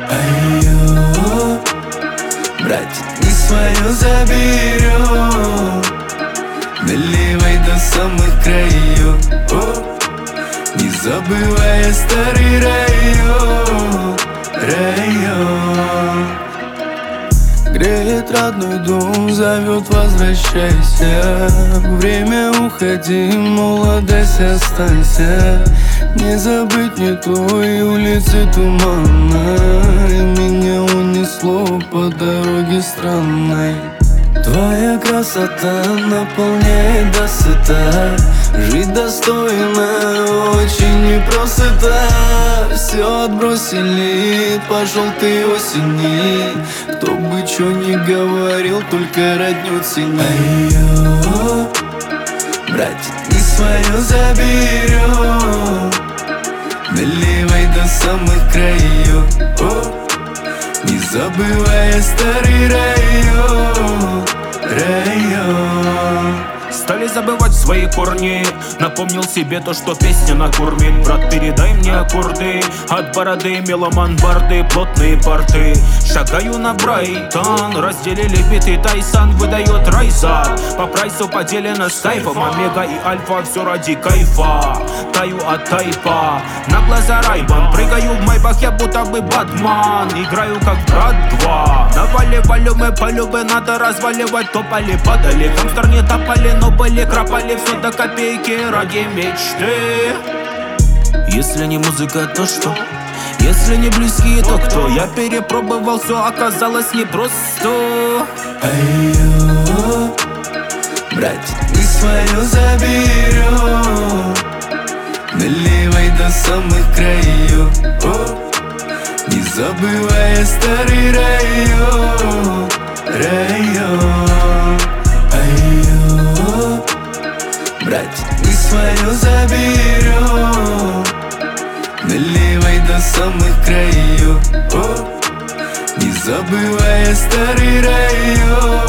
Ай-ё, братик, мы свое заберем, наливай до самых краев, не забывая старый район. Греет родной дом, зовет возвращайся. Время уходи, молодость останься. Не забыть ни той улицы туманной. Меня унесло по дороге странной. Твоя красота наполняет досыта. Жить достойно очень непросто. Все отбросили по желтой осени. Кто бы чё ни говорил, только родню цени. Ай-ё, братик, мы свое заберем, наливай до самых краев, не забывая старый район. Стали забывать свои корни. Напомнил себе то, что песня накормит. Брат, передай мне аккорды. От бороды меломан барды, плотные порты. Шагаю на Брайтон. Разделили биты, Тайсон выдает райза. По прайсу поделено с кайфом. Омега и альфа, все ради кайфа. Таю от тайпа, на глаза райбан. Прыгаю в майбах, я будто бы Батман. Играю как брат 2. Наваливали мы полюбы, надо разваливать. Топали, падали, комстер не топали, но были, кропали все до копейки ради мечты. Если не музыка, то что? Если не близкие, то кто? Я перепробовал, все оказалось непросто. Ай-ё, братик, мы свое заберем, наливай до самых краев, не забывая старый район. Ай-ё, братик, мы свое заберем, наливай до самых краев, не забывая старый район.